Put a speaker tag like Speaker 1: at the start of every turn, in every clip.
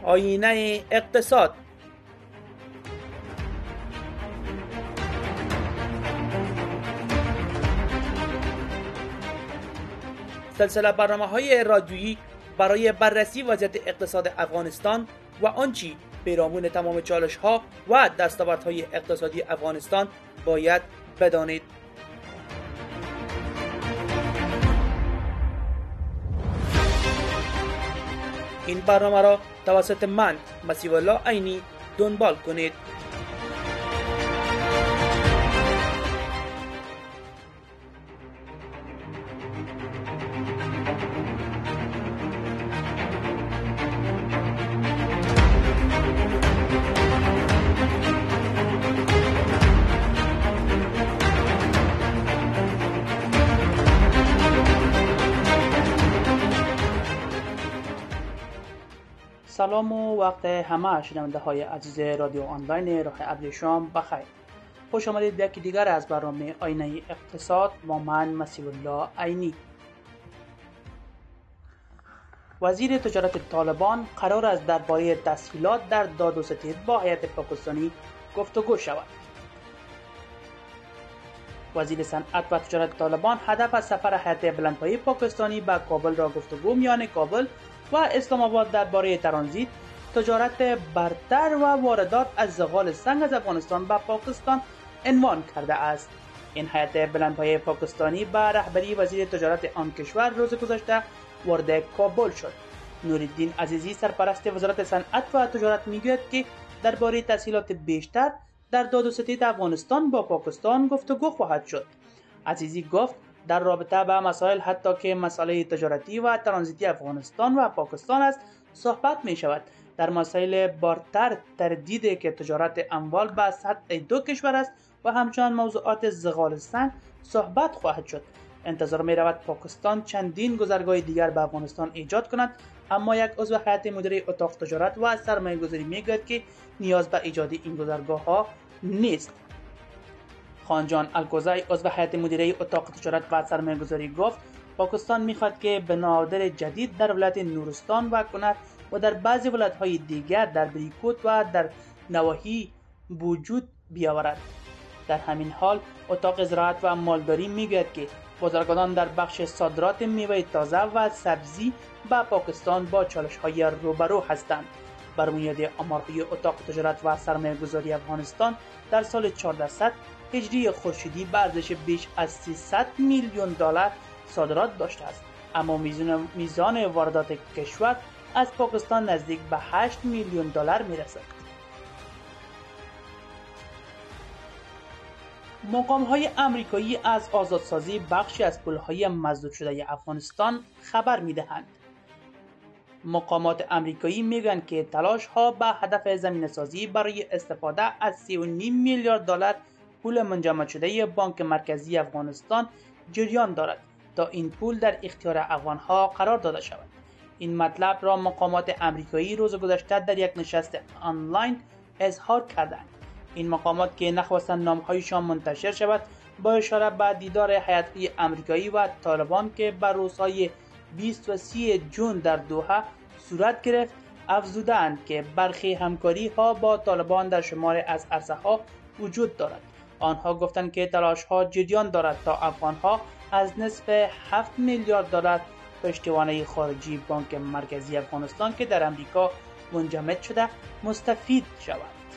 Speaker 1: آینه اقتصاد. سلسله برنامه‌های رادیویی برای بررسی وضعیت اقتصاد افغانستان و آنچه پیرامون تمام چالش‌ها و دستاوردهای اقتصادی افغانستان باید بدانید. این برنامه را توسط من مسیح الله عینی دنبال کنید. سلام و وقت همه شنونده های عزیز رادیو آنلاین راه ابریشم بخیر. خوش آمدید به یکی دیگر از برنامه آینه اقتصاد با من مسیح الله عینی. وزیر تجارت طالبان قرار است درباره تسهیلات در داد و ستد با هیئت پاکستانی گفتگو شود. وزیر صنعت و تجارت طالبان هدف از سفر هیئت بلندپایه پاکستانی به کابل را گفتگو میان کابل و اسلام آباد درباره ترانزیت، تجارت برتر و واردات از زغال سنگ از افغانستان به پاکستان عنوان کرده است. این هیئت بلندپایه پاکستانی به رهبری وزیر تجارت آن کشور روز گذشته وارد کابل شد. نورالدین عزیزی سرپرست وزارت صنعت و تجارت میگوید که درباره تسهیلات بیشتر در داد و ستد افغانستان با پاکستان گفتگو خواهد شد. عزیزی گفت در رابطه با مسائل حتی که مسئله تجارتی و ترانزیتی افغانستان و پاکستان است صحبت می شود. در مسائل بارتر تردید که تجارت اموال به سطح دو کشور است و همچنان موضوعات زغال سنگ صحبت خواهد شد. انتظار می رود پاکستان چندین گذرگاه دیگر به افغانستان ایجاد کند، اما یک عضو هیئت مدیره اتاق تجارت و سرمایه گذاری می گوید که نیاز به ایجاد این گذرگاه ها نیست. خانجان الکوزی عضو هیئت مدیره اتاق تجارت و سرمایه گذاری گفت پاکستان میخواد که بنادر جدید در ولایت نورستان و کنر و در بعضی ولایت‌های دیگر در بریکوت و در نواحی وجود بیاورد. در همین حال اتاق زراعت و مالداری میگوید که بازرگانان در بخش صادرات میوه تازه و سبزی به پاکستان با چالش‌های روبرو هستند. بر بنیاد آمارهای اتاق تجارت و سرمایه گذاری افغانستان در سال 1400 هجری خورشیدی به ارزش بیش از 300 میلیون دلار صادرات داشته است، اما میزان واردات کشور از پاکستان نزدیک به 8 میلیون دلار میرسد. مقام‌های آمریکایی از آزادسازی بخشی از پل‌های مسدود شده افغانستان خبر می‌دهند. مقامات آمریکایی میگویند که تلاش‌ها به هدف زمینه‌سازی برای استفاده از 3.5 میلیارد دلار پول منجمد شده بانک مرکزی افغانستان جریان دارد تا این پول در اختیار افغان‌ها قرار داده شود. این مطلب را مقامات آمریکایی روز گذشته در یک نشست آنلاین اظهار کردند. این مقامات که نخواستند نام‌هایشان منتشر شود با اشاره به دیدار هیئت‌های آمریکایی و طالبان که بر روزهای 20 و 30 جون در دوحه صورت گرفت افزودند که برخی همکاری‌ها با طالبان در شماری از عرصه‌ها وجود دارد. آنها گفتند که تلاش‌ها جریان دارد تا افغان‌ها از نصف 7 میلیارد دلار پشتوانه خارجی بانک مرکزی افغانستان که در امریکا منجمد شده مستفید شوند.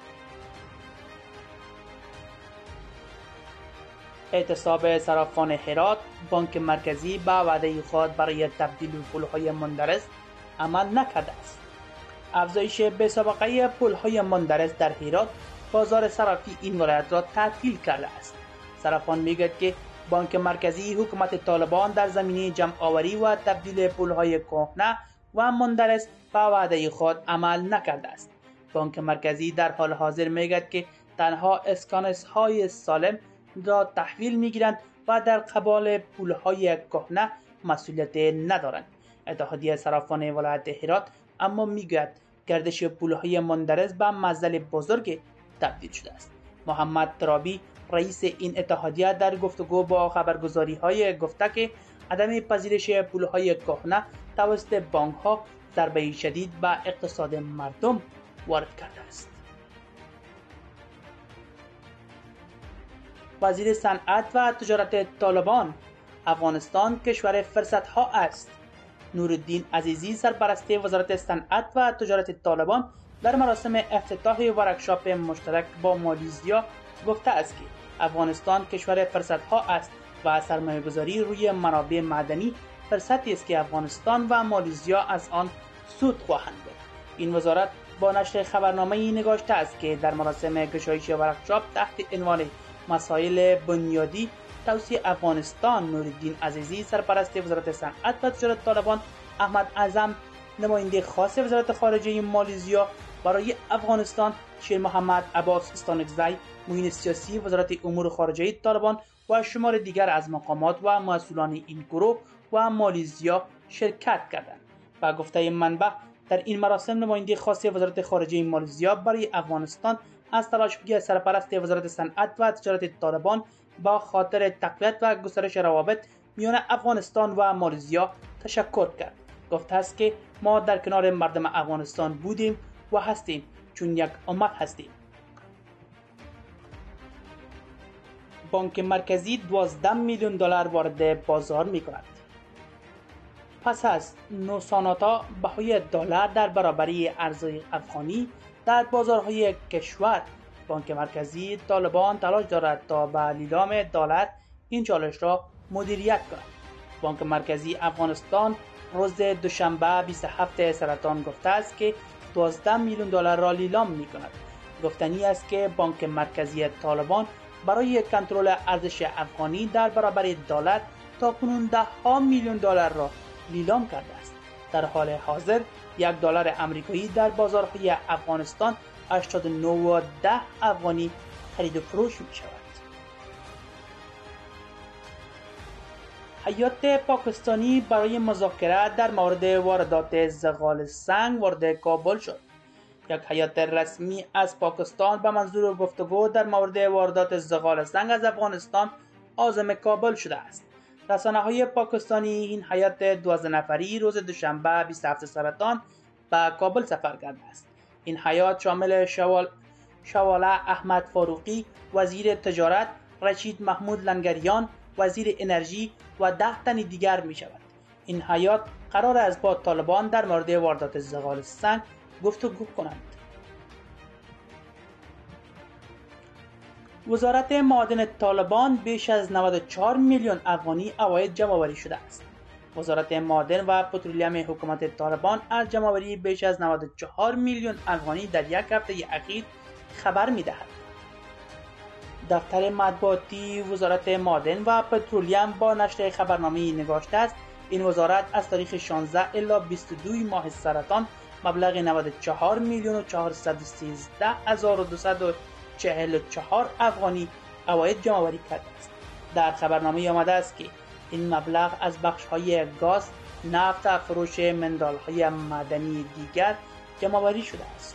Speaker 1: اعتصاب صرافان هرات، بانک مرکزی به وعده خود برای تبدیل پول‌های مندرس عمل نکرده است. افزایش بی‌سابقه پول‌های مندرس در هرات بازار صرافی این ولایت را تعطیل کرده است. صرافان میگوید که بانک مرکزی حکومت طالبان در زمینه جمع آوری و تبدیل پول‌های کهنه و مندرس به وعده خود عمل نکرده است. بانک مرکزی در حال حاضر میگوید که تنها اسکانس‌های سالم را تحویل میگیرند و در قبال پول‌های کهنه مسئولیت ندارند. اتحادیه صرافان ولایت هرات اما میگوید گردش پول‌های مندرس به معضل بزرگ تبدیل شده است. محمد ترابی رئیس این اتحادیه در گفتگو با خبرگزاری‌های گفته که عدم پذیرش پول‌های کهنه توسط بانک‌ها ضربه شدید به اقتصاد مردم وارد کرده است. وزیر صنعت و تجارت طالبان: افغانستان کشور فرصت‌ها است. نورالدین عزیزی سرپرست وزارت صنعت و تجارت طالبان در مراسم افتتاح ورکشاپ مشترک با مالیزیا گفته است که افغانستان کشور فرصت‌ها است و سرمایه‌گذاری روی منابع معدنی فرصتی است که افغانستان و مالیزیا از آن سود خواهند برد. این وزارت با نشر خبرنامه‌ای نگاشته است که در مراسم گشایش ورکشاپ تحت عنوان مسائل بنیادی توسعه افغانستان، نورالدین عزیزی سرپرست وزارت صنعت و تجارت طالبان، احمد اعظم نماینده خاص وزارت خارجه مالیزیا برای افغانستان، شیر محمد عباس استانکزی معین سیاسی وزارت امور خارجه طالبان و شمار دیگر از مقامات و مسئولان این گروه و مالیزیا شرکت کردند. با گفته منبع در این مراسم نماینده خاص وزارت خارجه مالیزیا برای افغانستان از تلاش‌های سرپرست وزارت صنعت و تجارت طالبان با خاطر تقویت و گسترش روابط میان افغانستان و مالیزیا تشکر کرد. گفته است که ما در کنار مردم افغانستان بودیم و هستیم چون یک امت هستیم. بانک مرکزی 12 میلیون دلار وارد بازار می‌کند. پس از نوساناتا بهای دلار در برابری ارزهای افغانی در بازارهای کشور، بانک مرکزی طالبان تلاش دارد تا به لیلام دلار این چالش را مدیریت کند. بانک مرکزی افغانستان روز دوشنبه 27 سرطان گفته است که 12 میلیون دلار را لیلام می کند. گفتنی است که بانک مرکزی طالبان برای کنترل ارزش افغانی در برابر دلار تاکنون 10 میلیون دلار را لیلام کرده است. در حال حاضر یک دلار آمریکایی در بازارهای افغانستان 89.10 افغانی خرید و فروش می شود. هیئت پاکستانی برای مذاکره در مورد واردات زغال سنگ وارد کابل شد. یک هیئت رسمی از پاکستان به منظور گفتگو در مورد واردات زغال سنگ از افغانستان عازم کابل شده است. رسانه‌های پاکستانی این هیئت 12 نفری روز دوشنبه 27 سرطان به کابل سفر کرده است. این هیئت شامل شواله احمد فاروقی وزیر تجارت، رشید محمود لنگریان وزیر انرژی و 10 تن دیگر می شود. این هیئت قرار است با طالبان در مورد واردات زغال سنگ گفتگو کنند. وزارت معادن طالبان بیش از 94 میلیون افغانی عواید جمع‌آوری شده است. وزارت معادن و پترولیوم حکومت طالبان از جمع‌آوری بیش از 94 میلیون افغانی در یک هفته اخیر خبر می‌دهد. دفتر مطبوعاتی وزارت معادن و پترولیوم با نشر خبرنامه‌ای نگاشته است این وزارت از تاریخ 16 الی 22 ماه سرطان مبلغ 94 میلیون و 413 هزار و 244 افغانی عواید جمع‌آوری کرده است. در خبرنامه آمده است که این مبلغ از بخش‌های گاز، نفت و فروش مندال‌های معدنی دیگر جمع‌آوری شده است.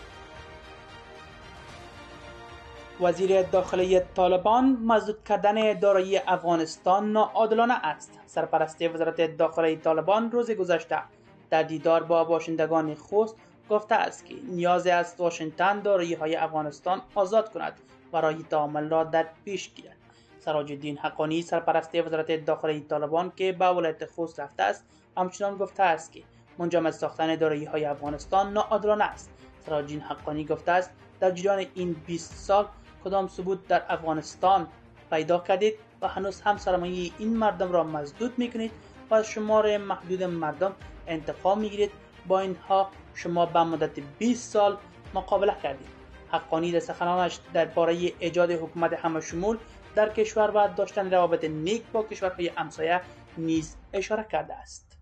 Speaker 1: وزیر داخلی طالبان مسدود کردن دارایی افغانستان ناعادلانه است. سرپرست وزارت داخلی طالبان روز گذشته در دیدار با باشندگان خوست گفته است که نیاز است واشنگتن دارایی‌های افغانستان آزاد کند و راه تعامل را در پیش گیرد. سراج الدین حقانی سرپرست وزارت داخلی طالبان که به ولایت خوست رفته است همچنان گفته است که منجمد ساختن دارایی‌های افغانستان ناعادلانه است. سراج الدین حقانی گفته است در جریان این 20 سال کدام ثبوت در افغانستان پیدا کردید و هنوز هم سرمایه این مردم را مسدود میکنید و از شمار محدود مردم انتقام میگیرید. با اینها شما به مدت 20 سال مقابله کردید. حقانی در سخنانش درباره ایجاد حکومت همه‌شمول در کشور و داشتن روابط نیک با کشورهای همسایه نیز اشاره کرده است.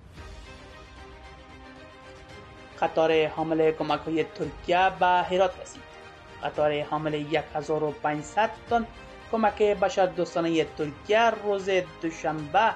Speaker 1: قطار حامل کمک‌های ترکیه به هرات رسید. قطار حامل 1500 تن کمک بشردوستانه ترکیه روز دوشنبه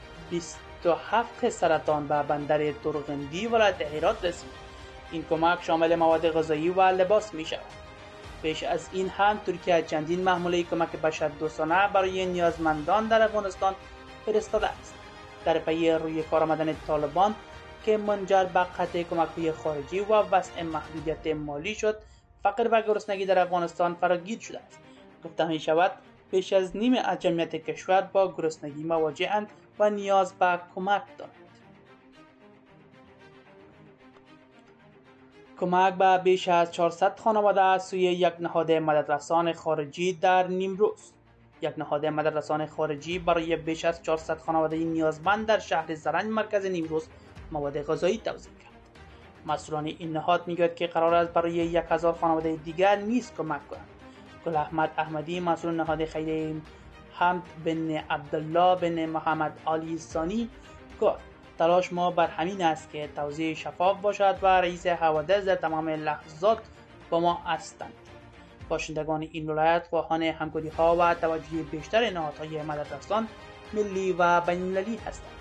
Speaker 1: 27 سرطان به بندر تورغندی ولایت هرات رسید. این کمک شامل مواد غذایی و لباس می شود. پیش از این هم ترکیه چندین محموله کمک بشردوستانه برای نیازمندان در افغانستان فرستاده است. در پی روی کار آمدن طالبان که منجر به قطع کمک‌های خارجی و وضع محدودیت مالی شد، فقر و گرسنگی در افغانستان فراگیر شده است. گفته می شود بیش از نیم از جمعیت کشور با گرسنگی مواجه‌اند و نیاز به کمک دارند. کمک به بیش از 400 خانواده از سوی یک نهاد مددرسان خارجی در نیمروز. یک نهاد مددرسان خارجی برای بیش از 400 خانواده نیازمند در شهر زرنج مرکز نیمروز مواد غذایی توزیع کرد. مسئولان این نهاد میگوید که قرار است برای 1000 خانواده دیگر نیز کمک کنند. گل احمد احمدی، مسئول نهاد خیریه حمد بن عبدالله بن محمد علی ثانی گفت تلاش ما بر همین است که توزیع شفاف باشد و رئیس حوادث در تمام لحظات با ما هستند. باشندگان این ولایت خواهان همکاری‌ها و توجه بیشتر نهادهای مددرسان ملی و بین‌المللی هستند.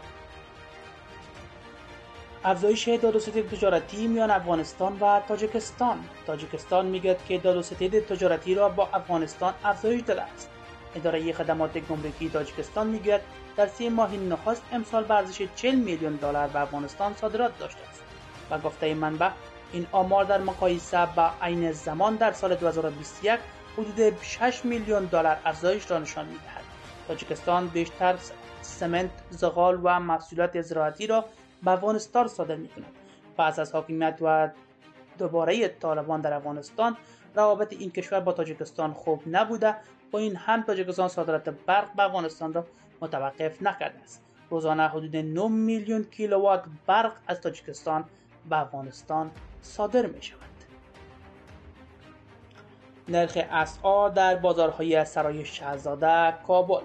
Speaker 1: افزایش داد و ستد تجارتی میان افغانستان و تاجیکستان میگوید که داد و ستد تجارتی را با افغانستان افزایش داده است. اداره خدمات گمرکی تاجیکستان میگوید در 3 ماه نخست امسال به ارزش 40 میلیون دلار به افغانستان صادرات داشته است و گفته منبع این آمار در مقایسه با عین زمان در سال 2021 حدود 6 میلیون دلار افزایش را نشان می‌دهد. تاجیکستان بیشتر سمنت، زغال و محصولات زراعتی را به افغانستان صادر می‌کند. پس از حاکمیت و دوباره طالبان در افغانستان، روابط این کشور با تاجیکستان خوب نبوده. با این هم تاجیکستان صادرات برق به افغانستان را متوقف نکرده است. روزانه حدود 9 میلیون کیلووات برق از تاجیکستان به افغانستان صادر می شود. نرخ اسعار در بازارهای سرای شاهزاده کابل.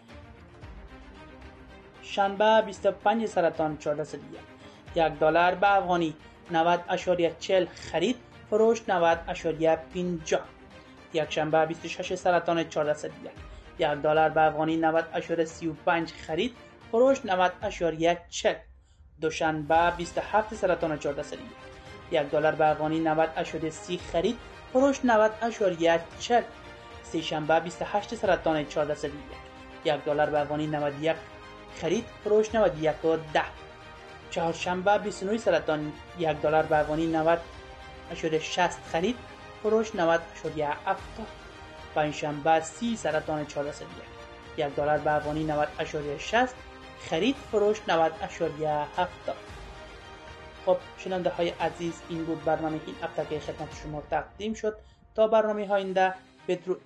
Speaker 1: شنبه 25 سرطان 14 یک دلار به افغانی 90.40 خرید، فروش 90.50. یک شنبه 26 سرطان 14 یک دلار به افغانی 90.35 خرید، فروش 90.40. دوشنبه 27 سرطان 14 یک دلار به افغانی 90.30 خرید، فروش 90.40. سه شنبه 28 سرطان 14 یک دلار به افغانی 91 خرید، فروش 91.10. چهارشنبه 29 سرطان 1 دلار به افغانی 90.60 خرید، فروش 90.70. پنجشنبه 30 سرطان 14 1 دلار به افغانی 90.60 خرید، فروش 90.70. خب شنونده های عزیز، این بود برنامه این هفته که خدمت شما تقدیم شد. تا برنامه های آینده، بدرود.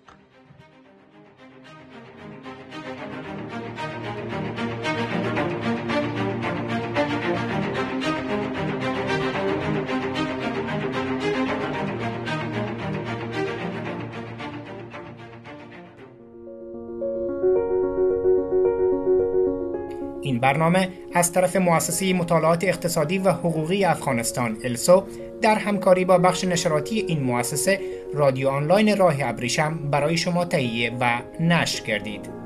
Speaker 2: این برنامه از طرف مؤسسه مطالعات اقتصادی و حقوقی افغانستان السو در همکاری با بخش نشراتی این مؤسسه رادیو آنلاین راه ابریشم برای شما تهیه و نشر گردید.